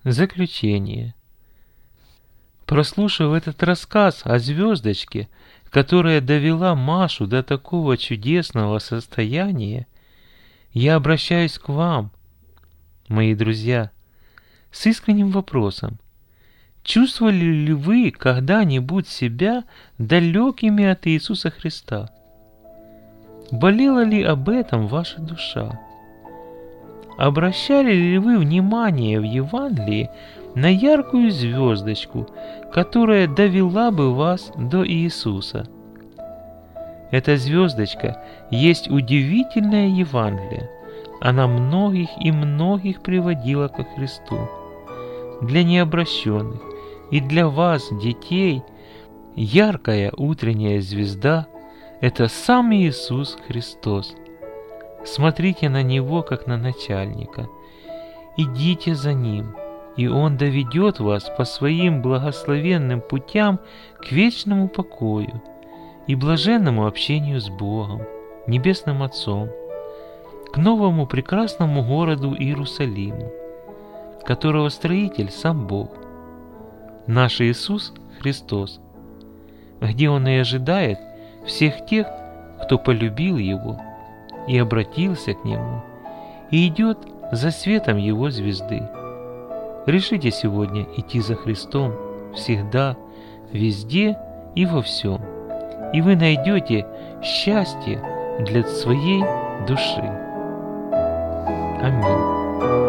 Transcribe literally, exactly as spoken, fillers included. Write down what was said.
Заключение. Прослушав этот рассказ о звездочке, которая довела Машу до такого чудесного состояния, я обращаюсь к вам, мои друзья, с искренним вопросом. Чувствовали ли вы когда-нибудь себя далекими от Иисуса Христа? Болела ли об этом ваша душа? Обращали ли вы внимание в Евангелии на яркую звездочку, которая довела бы вас до Иисуса? Эта звездочка есть удивительное Евангелие. Она многих и многих приводила ко Христу. Для необращенных и для вас, детей, яркая утренняя звезда – это сам Иисус Христос. Смотрите на Него, как на начальника. Идите за Ним, и Он доведет вас по своим благословенным путям к вечному покою и блаженному общению с Богом, Небесным Отцом, к новому прекрасному городу Иерусалиму, которого строитель сам Бог, наш Иисус Христос, где Он и ожидает всех тех, кто полюбил Его и обратился к Нему, и идет за светом Его звезды. Решите сегодня идти за Христом всегда, везде и во всем, и вы найдете счастье для своей души. Аминь.